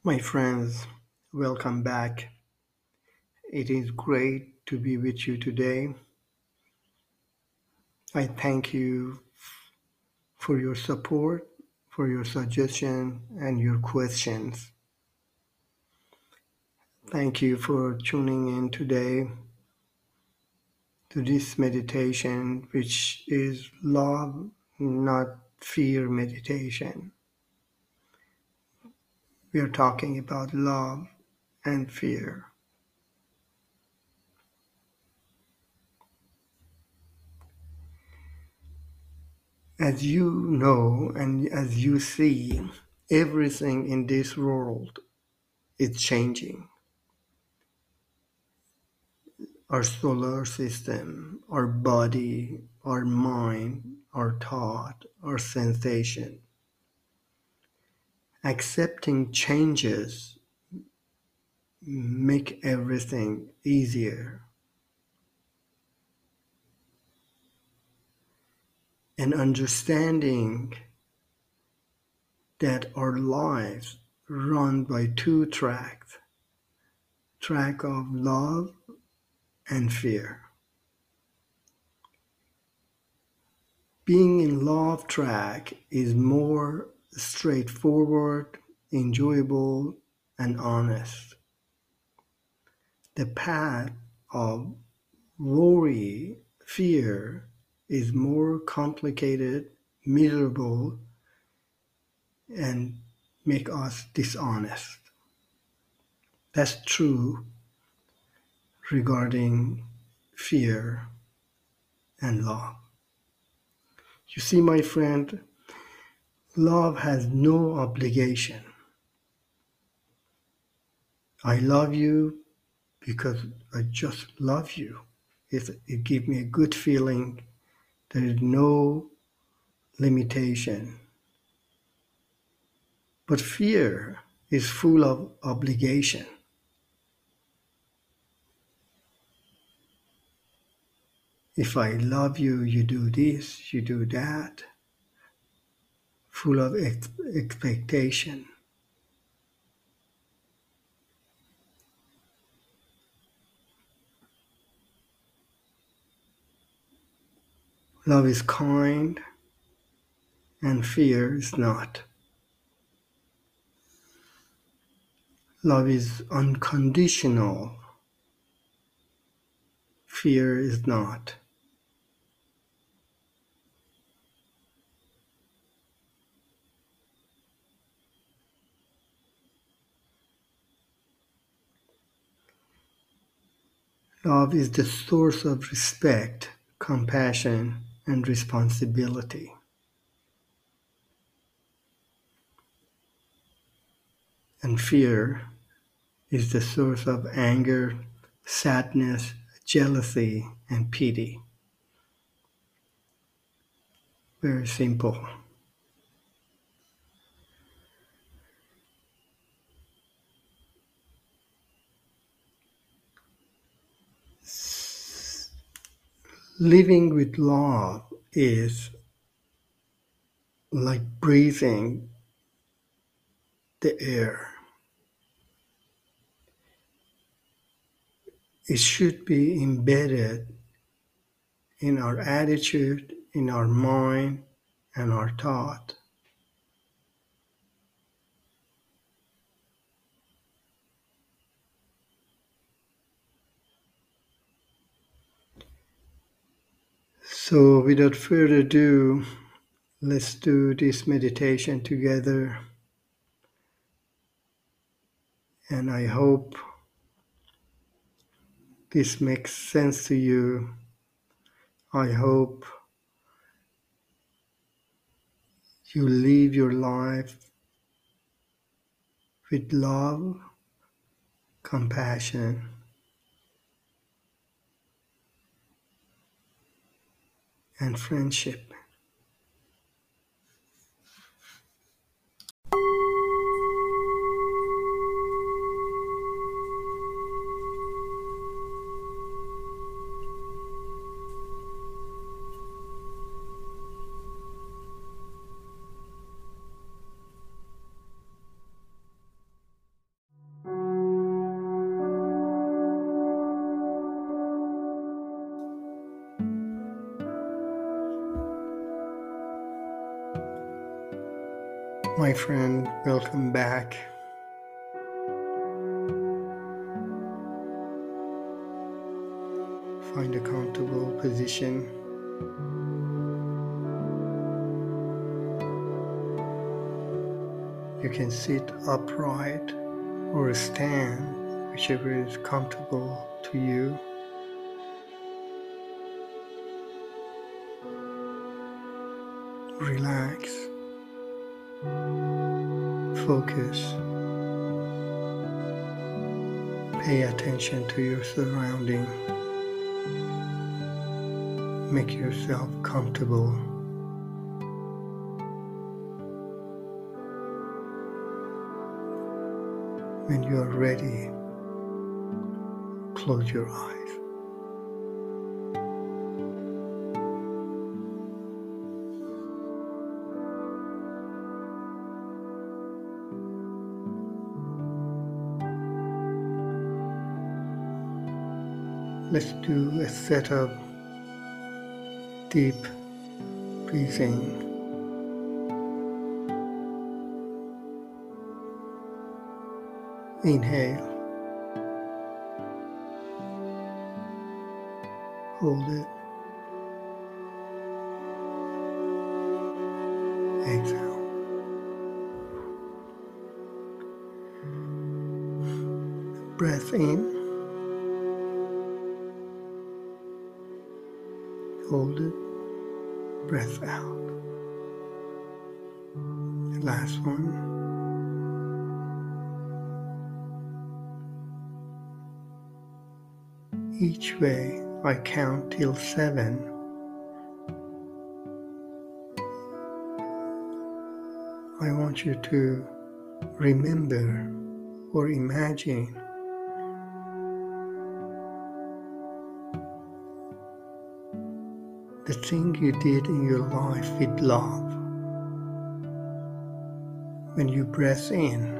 My friends, welcome back. It is great to be with you today. I thank you for your support, for your suggestion, and your questions. Thank you for tuning in today to this meditation, which is love, not fear meditation. We are talking about love and fear. As you know and as you see, everything in this world is changing. Our solar system, our body, our mind, our thought, our sensation. Accepting changes make everything easier. And understanding that our lives run by two tracks, track of love and fear. Being in love track is more straightforward, enjoyable, and honest. The path of worry, fear is more complicated, miserable, and make us dishonest. That's true regarding fear and love. You see, my friend, love has no obligation. I love you because I just love you. It gives me a good feeling. There is no limitation. But fear is full of obligation. If I love you, you do this, you do that. Full of expectation. Love is kind and fear is not. Love is unconditional. Fear is not. Love is the source of respect, compassion, and responsibility. And fear is the source of anger, sadness, jealousy, and pity. Very simple. Living with love is like breathing the air. It should be embedded in our attitude, in our mind, and our thought. So, without further ado, let's do this meditation together. And I hope this makes sense to you. I hope you live your life with love, compassion, and friendship. My friend, welcome back. Find a comfortable position. You can sit upright or stand, whichever is comfortable to you. Relax. Focus. Pay attention to your surrounding. Make yourself comfortable. When you are ready, close your eyes. Let's do a set of deep breathing. Inhale. Hold it. Exhale. Breath in. Hold it. Breath out. Last one. Each way I count till 7. I want you to remember or imagine the thing you did in your life with love. When you breath in,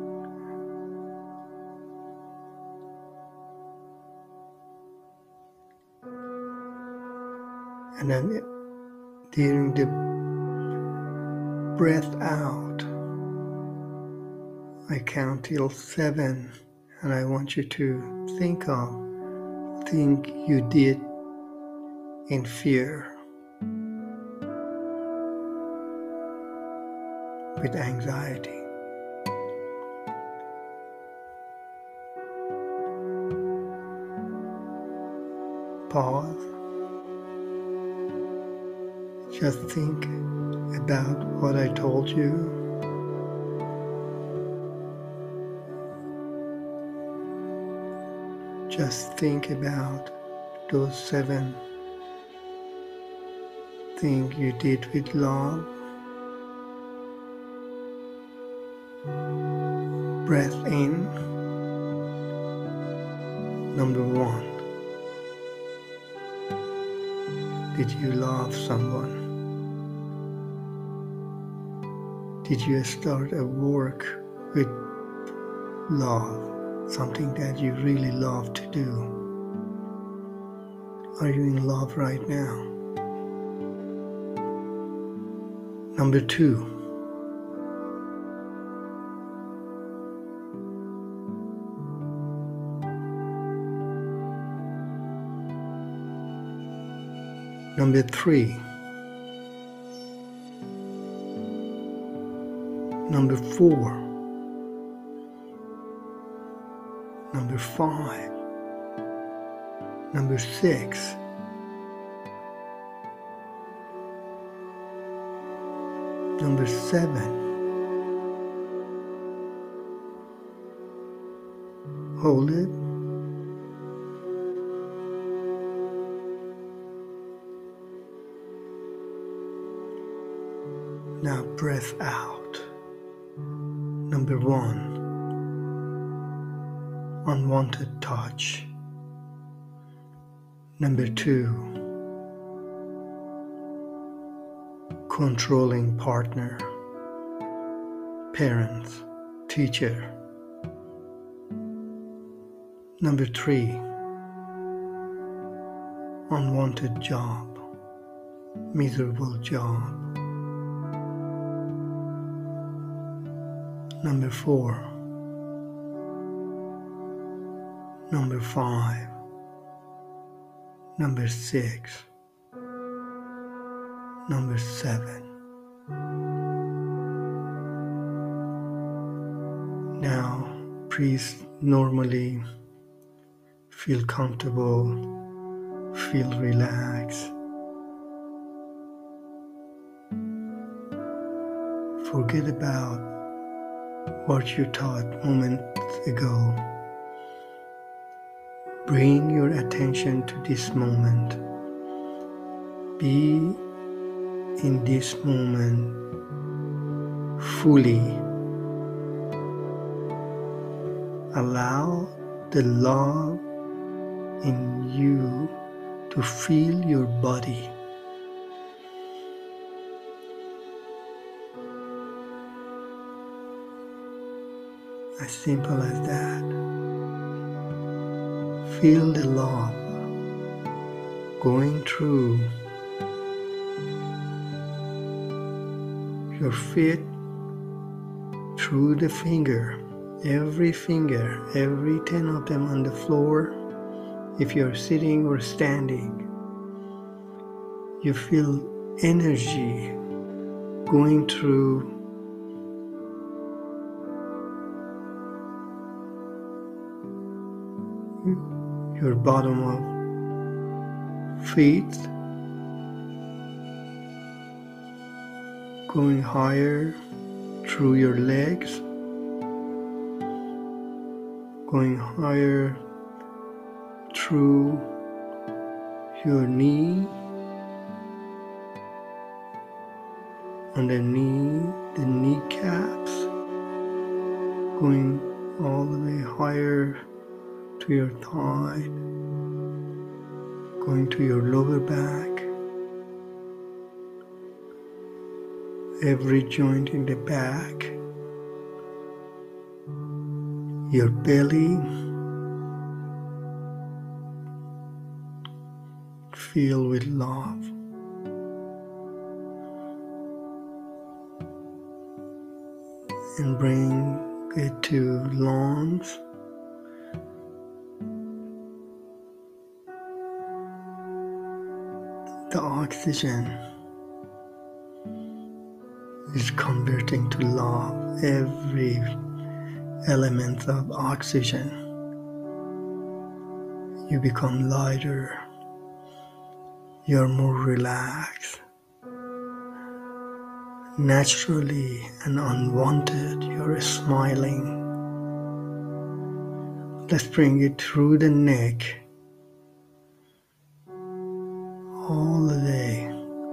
and then during the breath out, I count till 7, and I want you to think of thing you did in fear, with anxiety. Pause. Just think about what I told you. Just think about those 7 things you did with love. Breath in. Number 1. Did you love someone? Did you start a work with love, something that you really love to do? Are you in love right now? Number 2. Number 3. Number 4. Number 5. Number 6. Number 7. Hold it. Now breath out. Number 1. Unwanted touch. Number 2. Controlling partner, parents, teacher. Number 3. Unwanted job, miserable job. number 4, number 5, number 6, number 7. Now breathe normally, feel comfortable, feel relaxed. Forget about what you thought moments ago. Bring your attention to this moment. Be in this moment fully. Allow the love in you to fill your body. As simple as that. Feel the love going through your feet, through the finger, every 10 of them on the floor. If you're sitting or standing, you feel energy going through your bottom of feet, going higher through your legs, going higher through your knee, underneath the kneecaps, going all the way higher to your thigh, going to your lower back, every joint in the back, your belly, filled with love. And bring it to lungs, the oxygen is converting to love every element of oxygen. You become lighter, you're more relaxed. Naturally and unwanted, you're smiling. Let's bring it through the neck, all the way.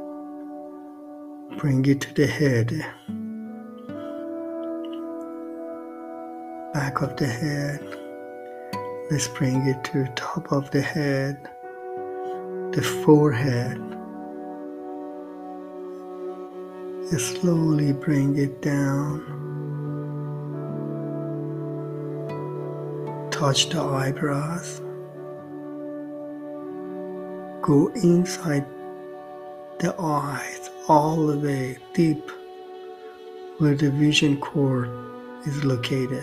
Bring it to the head, back of the head. Let's bring it to top of the head, the forehead. Slowly bring it down. Touch the eyebrows. Go inside the eyes, all the way deep where the vision cord is located.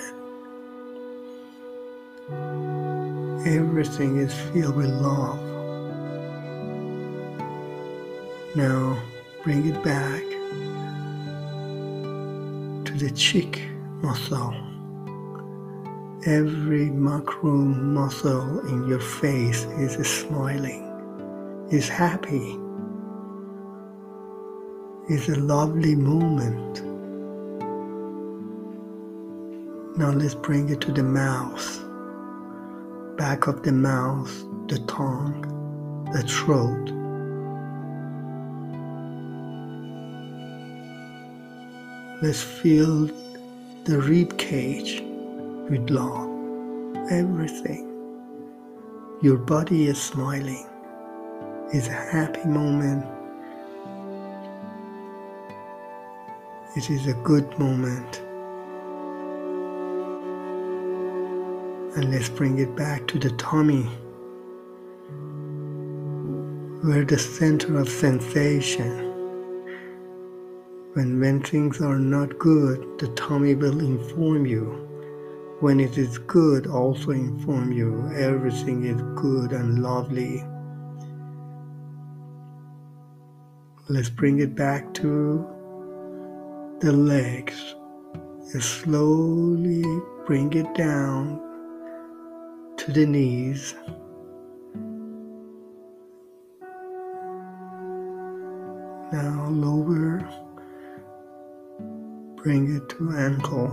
Everything is filled with love. Now bring it back to the cheek muscle. Every macro muscle in your face is smiling, is happy. It's a lovely moment. Now let's bring it to the mouth, back of the mouth, the tongue, the throat. Let's fill the rib cage with love, everything. Your body is smiling. It's a happy moment. It is a good moment. And let's bring it back to the tummy, where the center of sensation, When things are not good, the tummy will inform you. When it is good, also inform you everything is good and lovely. Let's bring it back to the legs. Slowly bring it down to the knees. Now lower, bring it to ankle.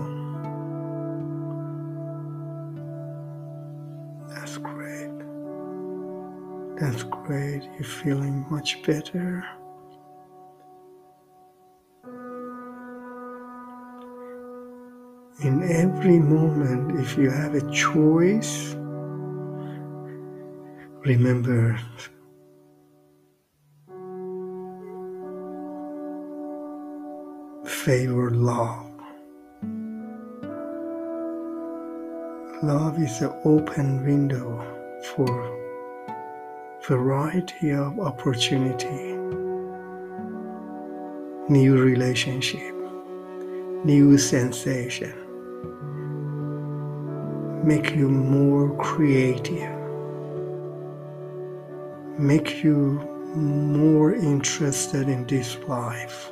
That's great. That's great. You're feeling much better. In every moment, if you have a choice, remember, favor love. Love is an open window for variety of opportunity, new relationship, new sensation, make you more creative, make you more interested in this life,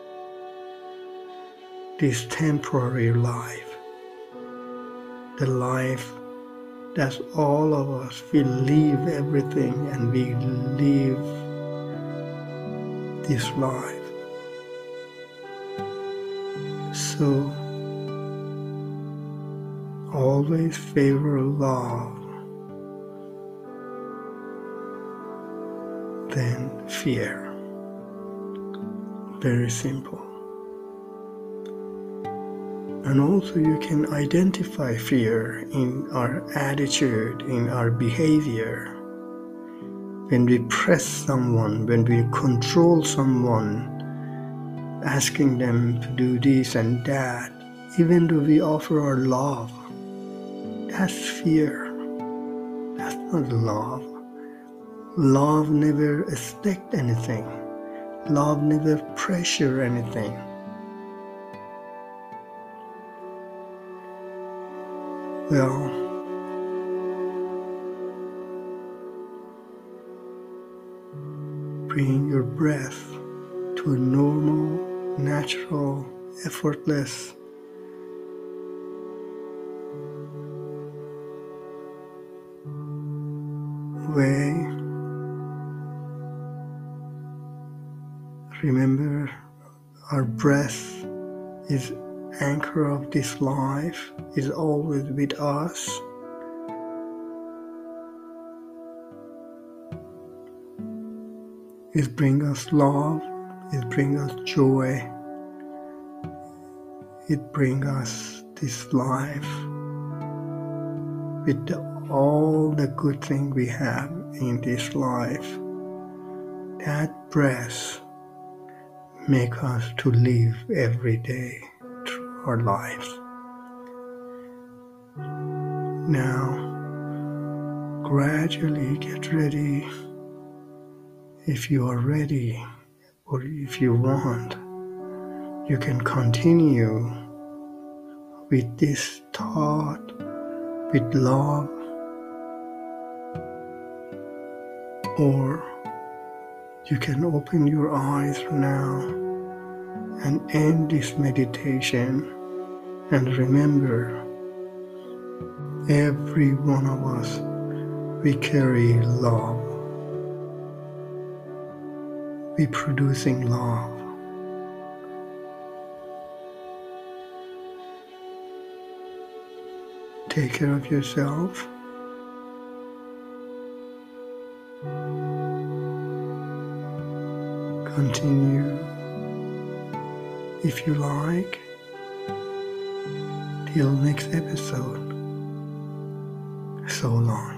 this temporary life, the life that all of us will leave everything and we live this life. So always favor love than fear. Very simple. And also you can identify fear in our attitude, in our behavior. When we press someone, when we control someone, asking them to do this and that, even though we offer our love, that's fear. That's not love. Love never expects anything. Love never pressure anything. Well, bring your breath to a normal, natural, effortless way. Remember, our breath is anchor of this life, is always with us. It brings us love, it brings us joy, it brings us this life with all the good things we have in this life. That breath makes us to live every day through our lives. Now, gradually get ready. If you are ready, or if you want, you can continue with this thought, with love, or you can open your eyes now and end this meditation and remember, every one of us, we carry love. We producing love. Take care of yourself. Continue, if you like, till next episode. So long.